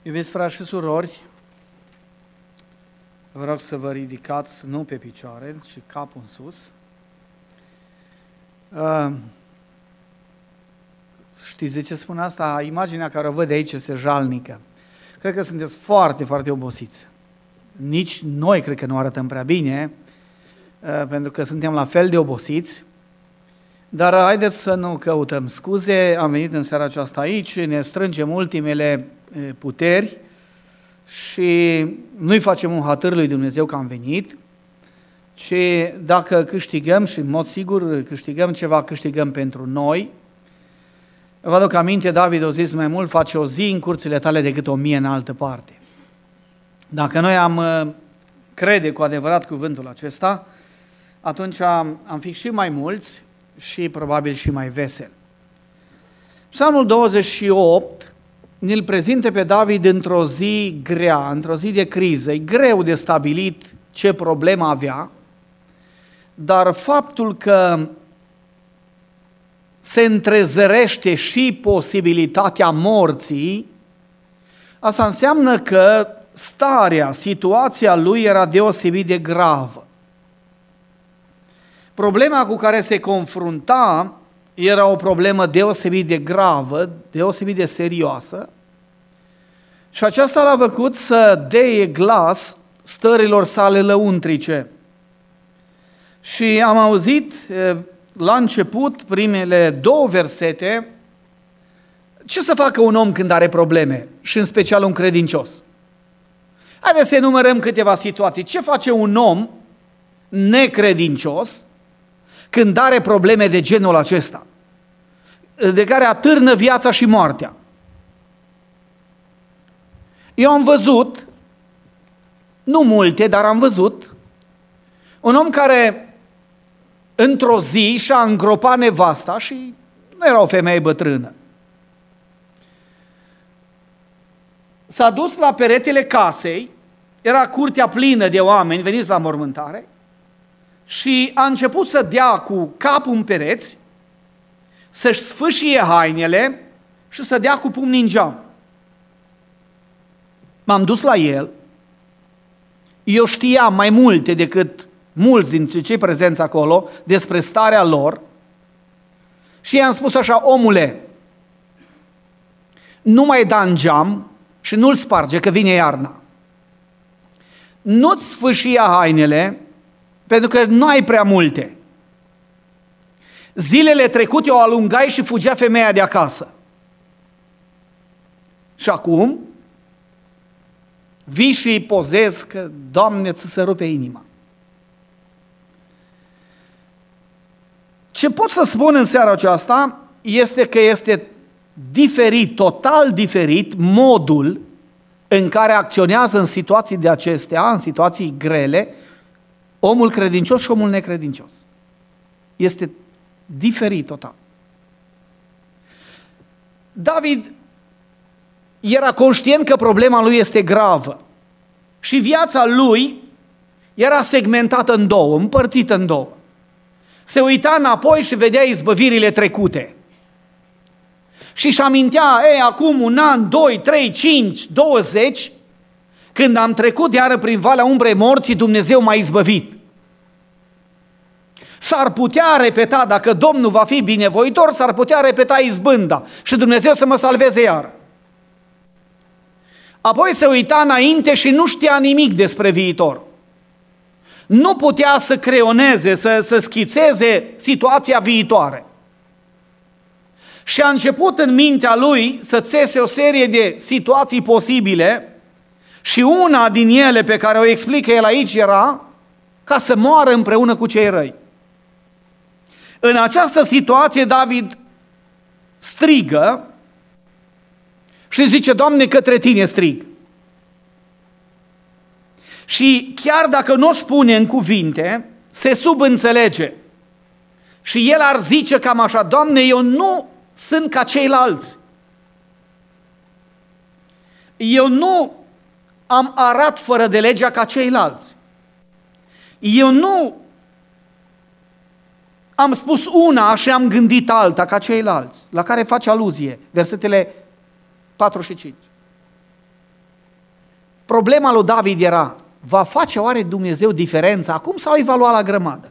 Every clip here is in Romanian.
Iubiți frați și surori, vă rog să vă ridicați nu pe picioare, ci capul în sus. Știți de ce spun asta? Imaginea care o văd de aici este jalnică. Cred că sunteți foarte, foarte obosiți. Nici noi cred că nu arătăm prea bine, pentru că suntem la fel de obosiți. Dar haideți să nu căutăm scuze, am venit în seara aceasta aici, ne strângem ultimele puteri și nu-i facem un hatâr lui Dumnezeu că am venit, ci dacă câștigăm, și în mod sigur câștigăm ceva, câștigăm pentru noi. Vă aduc aminte, David a zis mai mult, face o zi în curțile tale decât 1000 în altă parte. Dacă noi am crede cu adevărat cuvântul acesta, atunci am fi și mai mulți și probabil și mai veseli. Psalmul 28 ne-l prezintă pe David într-o zi grea, într-o zi de criză. E greu de stabilit ce problemă avea, dar faptul că se întrezărește și posibilitatea morții, asta înseamnă că starea, situația lui era deosebit de gravă. Problema cu care se confrunta era o problemă deosebit de gravă, deosebit de serioasă, și aceasta l-a făcut să deie glas stărilor sale lăuntrice. Și am auzit la început, primele 2 versete, ce să facă un om când are probleme, și în special un credincios. Haideți să enumerăm câteva situații. Ce face un om necredincios când are probleme de genul acesta, de care atârnă viața și moartea? Eu am văzut, nu multe, dar am văzut, un om care într-o zi și-a îngropat nevasta și nu era o femeie bătrână. S-a dus la peretele casei, era curtea plină de oameni veniți la mormântare, și a început să dea cu capul în pereți, să-și sfâșie hainele și să dea cu pumnii în geam. M-am dus la el, eu știam mai multe decât mulți dintre cei prezenți acolo despre starea lor și i-am spus așa: omule, nu mai da în geam și nu-l sparge că vine iarna. Nu-ți sfâșia hainele, pentru că nu ai prea multe. Zilele trecute o alungai și fugea femeia de acasă. Și acum vii și îi pozezi că, Doamne, ți se rupe inima. Ce pot să spun în seara aceasta este că este diferit, total diferit, modul în care acționează în situații de acestea, în situații grele, omul credincios și omul necredincios. Este diferit total. David era conștient că problema lui este gravă și viața lui era segmentată în două, împărțită în două. Se uita înapoi și vedea izbăvirile trecute. Și își amintea, acum 1 an, 2, 3, 5, 20, când am trecut iară prin valea umbrei morții, Dumnezeu m-a izbăvit. S-ar putea repeta, dacă Domnul va fi binevoitor, s-ar putea repeta izbânda și Dumnezeu să mă salveze iară. Apoi se uita înainte și nu știa nimic despre viitor. Nu putea să creioneze, să schițeze situația viitoare. Și a început în mintea lui să țese o serie de situații posibile și una din ele pe care o explică el aici era ca să moară împreună cu cei răi. În această situație David strigă și zice: Doamne, către Tine strig. Și chiar dacă nu o spune în cuvinte, se subînțelege. Și el ar zice cam așa: Doamne, eu nu sunt ca ceilalți. Eu nu am arat fără de legea ca ceilalți. Eu nu am spus una și am gândit alta ca ceilalți, la care face aluzie versetele 4 și 5. Problema lui David era, va face oare Dumnezeu diferența acum sau îi va lua la grămadă?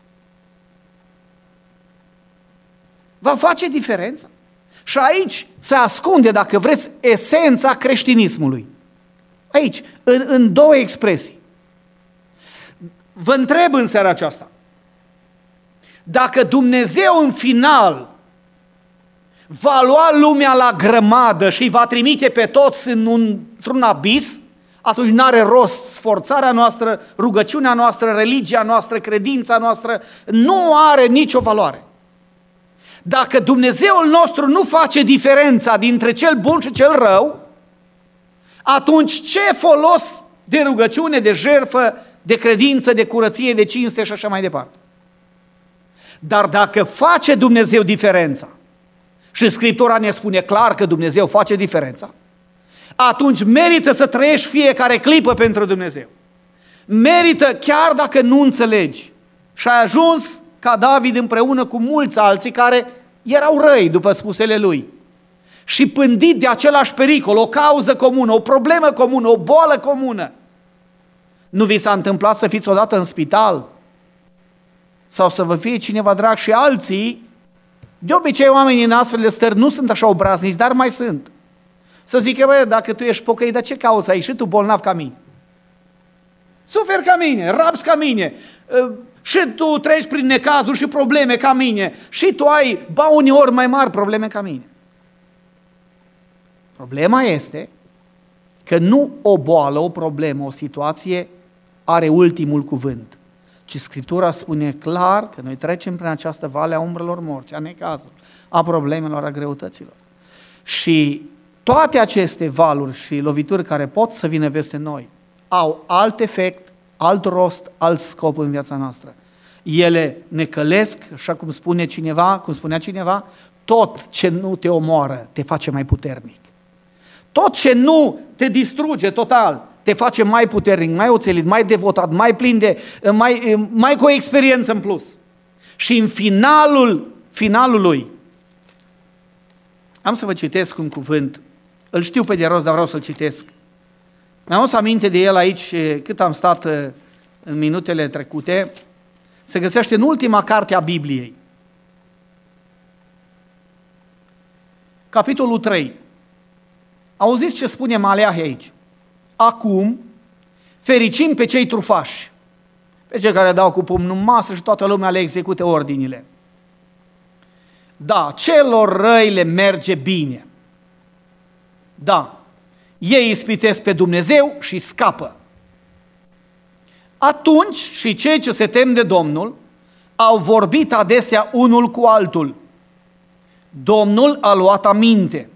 Va face diferența? Și aici se ascunde, dacă vreți, esența creștinismului. Aici, în două expresii. Vă întreb în seara aceasta, dacă Dumnezeu în final va lua lumea la grămadă și îi va trimite pe toți într-un abis, atunci n-are rost sforțarea noastră, rugăciunea noastră, religia noastră, credința noastră, nu are nicio valoare. Dacă Dumnezeul nostru nu face diferența dintre cel bun și cel rău, atunci ce folos de rugăciune, de jertfă, de credință, de curăție, de cinste și așa mai departe? Dar dacă face Dumnezeu diferența, și Scriptura ne spune clar că Dumnezeu face diferența, atunci merită să trăiești fiecare clipă pentru Dumnezeu. Merită chiar dacă nu înțelegi. Și ai ajuns ca David împreună cu mulți alții care erau răi după spusele lui. Și pândit de același pericol, o cauză comună, o problemă comună, o boală comună. Nu vi s-a întâmplat să fiți odată în spital? Sau să vă fie cineva drag și alții? De obicei oamenii în astfel de stări nu sunt așa obraznici, dar mai sunt. Să zică, băi, dacă tu ești pocăit, dar ce cauți aici? Și tu bolnav ca mine. Suferi ca mine, rabzi ca mine, și tu treci prin necazuri și probleme ca mine, și tu ai uneori mai mari probleme ca mine. Problema este că nu o boală, o problemă, o situație are ultimul cuvânt, ci Scriptura spune clar că noi trecem prin această vale a umbrelor morții, a necazurilor, a problemelor, a greutăților. Și toate aceste valuri și lovituri care pot să vină peste noi au alt efect, alt rost, alt scop în viața noastră. Ele ne călesc, așa cum spunea cineva, tot ce nu te omoară te face mai puternic. Tot ce nu te distruge total te face mai puternic, mai oțelit, mai devotat, mai plin de, mai cu o experiență în plus. Și în finalul lui, am să vă citesc un cuvânt, îl știu pe de rost, dar vreau să-l citesc. Mi-am adus aminte de el aici cât am stat în minutele trecute. Se găsește în ultima carte a Bibliei. Capitolul 3. Auziți ce spune Maleahi aici? Acum fericim pe cei trufași, pe cei care dau cu pumnul în masă și toată lumea le execute ordinile. Da, celor răi le merge bine. Da, ei ispitesc pe Dumnezeu și scapă. Atunci și cei ce se tem de Domnul au vorbit adesea unul cu altul. Domnul a luat aminte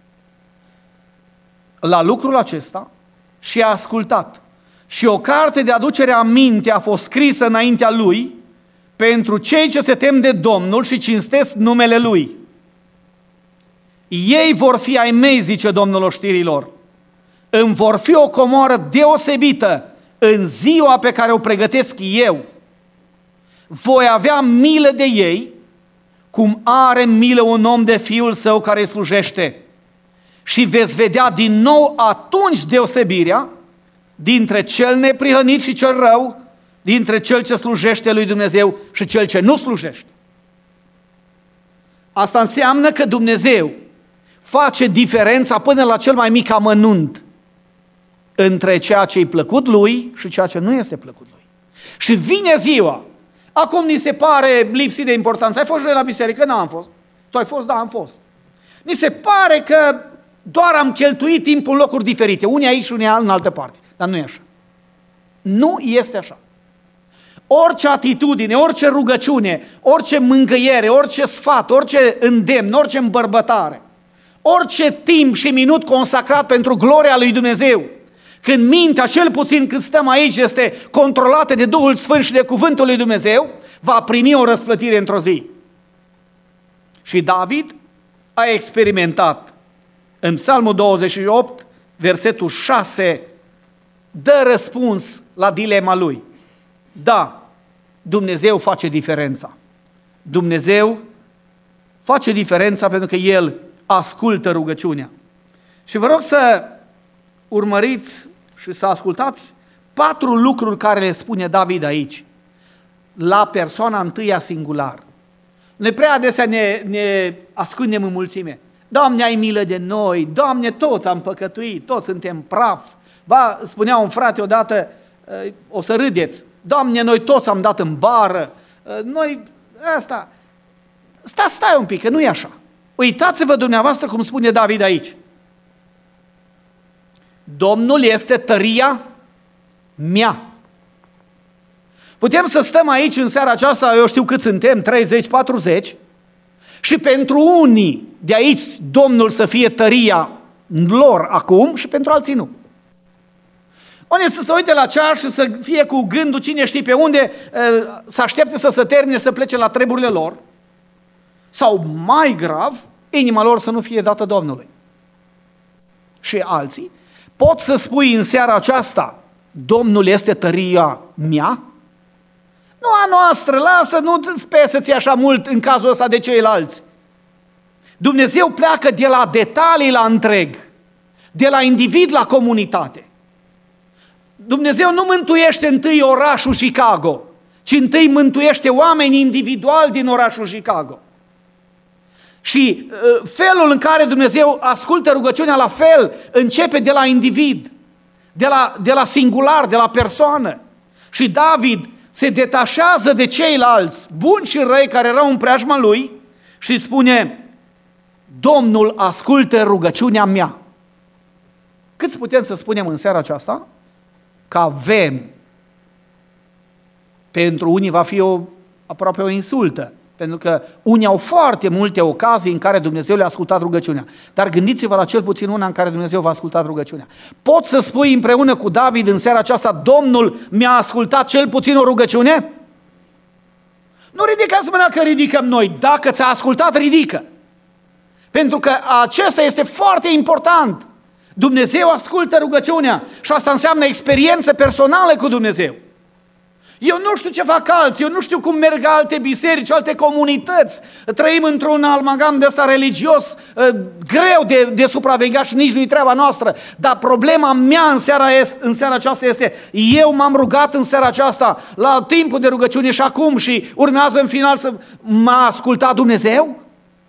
la lucrul acesta și a ascultat. Și o carte de aducere aminte a fost scrisă înaintea lui pentru cei ce se tem de Domnul și cinstesc numele lui. Ei vor fi ai mei, zice Domnul oștirilor. Îmi vor fi o comoară deosebită în ziua pe care o pregătesc eu. Voi avea milă de ei, cum are milă un om de fiul său care îi slujește. Și veți vedea din nou atunci deosebirea dintre cel neprihănit și cel rău, dintre cel ce slujește lui Dumnezeu și cel ce nu slujește. Asta înseamnă că Dumnezeu face diferența până la cel mai mic amănunt între ceea ce e plăcut lui și ceea ce nu este plăcut lui. Și vine ziua. Acum ni se pare lipsit de importanță. Ai fost la biserică? N-am fost. Tu ai fost? Da, am fost. Ni se pare că doar am cheltuit timpul în locuri diferite. Unii aici și unii în altă parte. Dar nu e așa. Nu este așa. Orice atitudine, orice rugăciune, orice mângâiere, orice sfat, orice îndemn, orice îmbărbătare, orice timp și minut consacrat pentru gloria lui Dumnezeu, când mintea, cel puțin când stăm aici, este controlată de Duhul Sfânt și de Cuvântul lui Dumnezeu, va primi o răsplătire într-o zi. Și David a experimentat în Psalmul 28, versetul 6, dă răspuns la dilema lui. Da, Dumnezeu face diferența. Dumnezeu face diferența pentru că El ascultă rugăciunea. Și vă rog să urmăriți Și să ascultați 4 lucruri care le spune David aici, la persoana întâia singular. Noi prea adesea ne ascundem în mulțime. Doamne, ai milă de noi, Doamne, toți am păcătuit, toți suntem praf. Ba, spunea un frate odată, o să râdeți, Doamne, noi toți am dat în bară, noi, asta, stai un pic, că nu e așa. Uitați-vă dumneavoastră cum spune David aici. Domnul este tăria mea. Putem să stăm aici în seara aceasta, eu știu cât suntem, 30-40, și pentru unii de aici Domnul să fie tăria lor acum și pentru alții nu. Unii să se uite la ceas și să fie cu gândul cine știe pe unde, să aștepte să se termine, să plece la treburile lor, sau mai grav, inima lor să nu fie dată Domnului. Și alții pot să spui în seara aceasta, Domnul este tăria mea? Nu a noastră, lasă, nu-ți pese-ți așa mult în cazul ăsta de ceilalți. Dumnezeu pleacă de la detalii la întreg, de la individ la comunitate. Dumnezeu nu mântuiește întâi orașul Chicago, ci întâi mântuiește oameni individuali din orașul Chicago. Și felul în care Dumnezeu ascultă rugăciunea la fel începe de la individ, de la singular, de la persoană. Și David se detașează de ceilalți, buni și răi, care erau în preajma lui și spune, Domnul ascultă rugăciunea mea. Câți putem să spunem în seara aceasta? Că avem. Pentru unii va fi aproape o insultă, pentru că unii au foarte multe ocazii în care Dumnezeu le-a ascultat rugăciunea. Dar gândiți-vă la cel puțin una în care Dumnezeu v-a ascultat rugăciunea. Poți să spui împreună cu David în seara aceasta, Domnul mi-a ascultat cel puțin o rugăciune? Nu ridicați mâna că ridicăm noi. Dacă ți-a ascultat, ridică. Pentru că acesta este foarte important. Dumnezeu ascultă rugăciunea și asta înseamnă experiență personală cu Dumnezeu. Eu nu știu ce fac alții, eu nu știu cum merg alte biserici, alte comunități. Trăim într-un amalgam de ăsta religios greu de supravegheat și nici nu-i treaba noastră. Dar problema mea în seara aceasta este, eu m-am rugat în seara aceasta la timpul de rugăciune și acum și urmează în final să m-a ascultat Dumnezeu?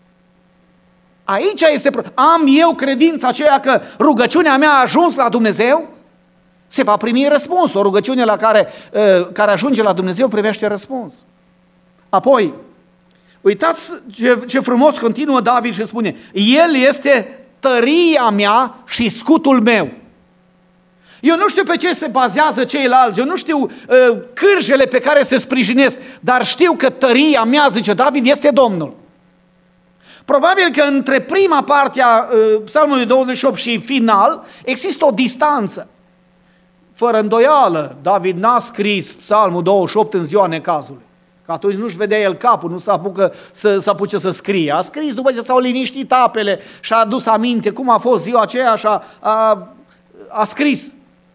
Aici este am eu credința aceea că rugăciunea mea a ajuns la Dumnezeu? Se va primi răspuns. O rugăciune la care ajunge la Dumnezeu primește răspuns. Apoi, uitați ce frumos continuă David și spune, El este tăria mea și scutul meu. Eu nu știu pe ce se bazează ceilalți, eu nu știu cârjele pe care se sprijinesc, dar știu că tăria mea, zice David, este Domnul. Probabil că între prima parte a Psalmului 28 și final există o distanță. Fără îndoială, David n-a scris Psalmul 28 în ziua necazului. Că atunci nu-și vedea el capul, nu se apuce să scrie. A scris după ce s-au liniștit apele și a adus aminte cum a fost ziua aceea și a scris.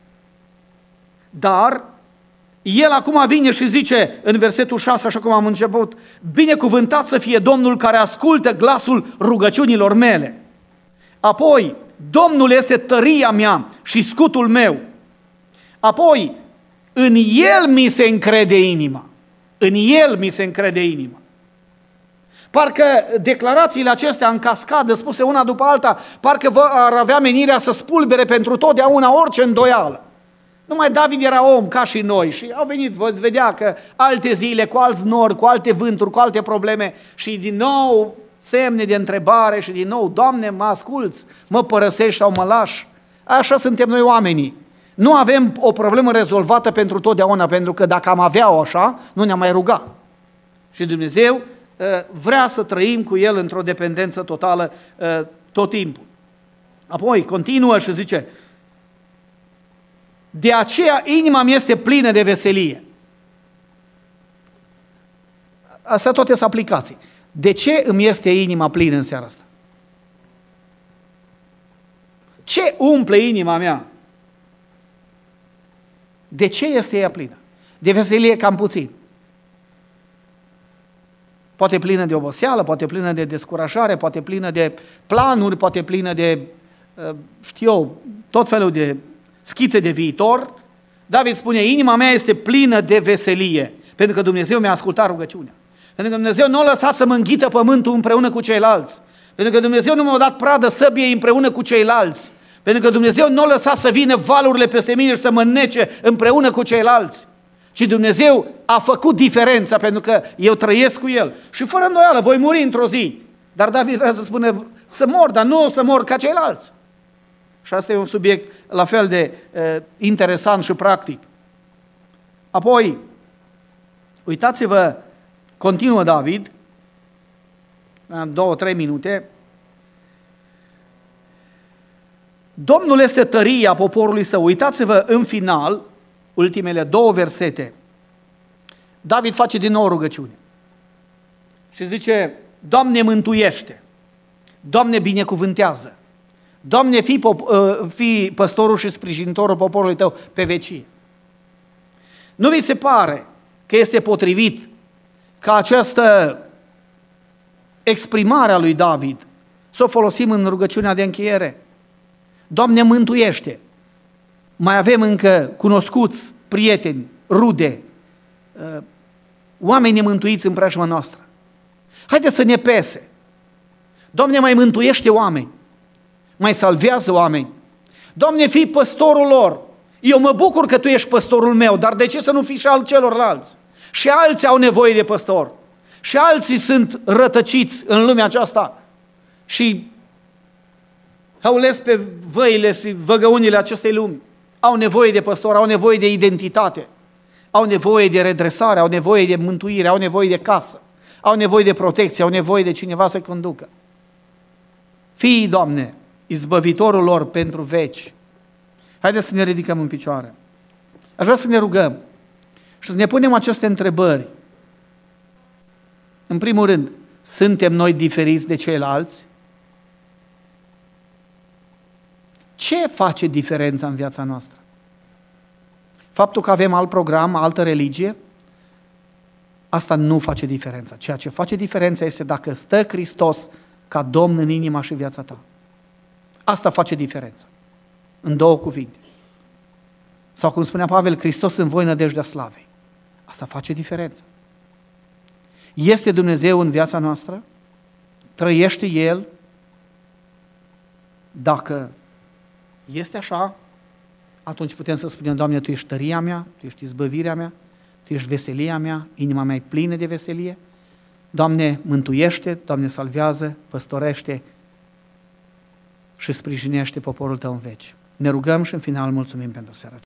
Dar el acum vine și zice în versetul 6, așa cum am început, binecuvântat să fie Domnul care ascultă glasul rugăciunilor mele. Apoi, Domnul este tăria mea și scutul meu. Apoi, în El mi se încrede inima. În El mi se încrede inima. Parcă declarațiile acestea în cascadă, spuse una după alta, parcă ar avea menirea să spulbere pentru totdeauna orice îndoială. Numai David era om ca și noi și au venit, veți vedea că alte zile, cu alți nori, cu alte vânturi, cu alte probleme și din nou semne de întrebare și din nou, Doamne, mă asculți, mă părăsești sau mă lași? Așa suntem noi oamenii. Nu avem o problemă rezolvată pentru totdeauna, pentru că dacă am avea-o așa, nu ne-am mai ruga. Și Dumnezeu vrea să trăim cu El într-o dependență totală tot timpul. Apoi continuă și zice, de aceea inima mi este plină de veselie. Astea toate sunt aplicații. De ce îmi este inima plină în seara asta? Ce umple inima mea? De ce este ea plină? De veselie cam puțin. Poate plină de oboseală, poate plină de descurajare, poate plină de planuri, poate plină de, tot felul de schițe de viitor, David spune, inima mea este plină de veselie, pentru că Dumnezeu mi-a ascultat rugăciunea. Pentru că Dumnezeu nu a lăsat să mă înghită pământul împreună cu ceilalți. Pentru că Dumnezeu nu mi-a dat pradă săbiei împreună cu ceilalți. Pentru că Dumnezeu nu a lăsat să vină valurile peste mine și să mă nece împreună cu ceilalți. Ci Dumnezeu a făcut diferența pentru că eu trăiesc cu El. Și fără îndoială voi muri într-o zi. Dar David vrea să spună să mor, dar nu să mor ca ceilalți. Și asta e un subiect la fel de interesant și practic. Apoi, uitați-vă, continuă David, 2-3 minute. Domnul este tăria poporului său. Uitați-vă în final, ultimele 2 versete. David face din nou rugăciune. Și zice, Doamne mântuiește, Doamne binecuvântează, Doamne fii păstorul și sprijinitorul poporului tău pe vecie. Nu vi se pare că este potrivit ca această exprimare a lui David să o folosim în rugăciunea de încheiere? Doamne mântuiește! Mai avem încă cunoscuți, prieteni, rude, oameni nemântuiți în preajma noastră. Haideți să ne pese. Doamne, mai mântuiește oameni, mai salvează oameni. Doamne, fii păstorul lor. Eu mă bucur că Tu ești păstorul meu, dar de ce să nu fii și al celorlalți? Și alții au nevoie de păstor. Și alții sunt rătăciți în lumea aceasta și hăulesc pe văile și văgăunile acestei lumi. Au nevoie de păstor, au nevoie de identitate, au nevoie de redresare, au nevoie de mântuire, au nevoie de casă, au nevoie de protecție, au nevoie de cineva să conducă. Fii, Doamne, izbăvitorul lor pentru veci. Haideți să ne ridicăm în picioare. Aș vrea să ne rugăm și să ne punem aceste întrebări. În primul rând, suntem noi diferiți de ceilalți? Ce face diferența în viața noastră? Faptul că avem alt program, altă religie? Asta nu face diferența. Ceea ce face diferența este dacă stă Hristos ca Domn în inima și viața ta. Asta face diferența. În 2 cuvinte. Sau cum spunea Pavel, Hristos în voi nădejdea slavei. Asta face diferența. Este Dumnezeu în viața noastră? Trăiește El? Dacă este așa, atunci putem să spunem, Doamne, Tu ești tăria mea, Tu ești izbăvirea mea, Tu ești veselia mea, inima mea e plină de veselie. Doamne, mântuiește, Doamne, salvează, păstorește și sprijinește poporul Tău în veci. Ne rugăm și în final mulțumim pentru seara.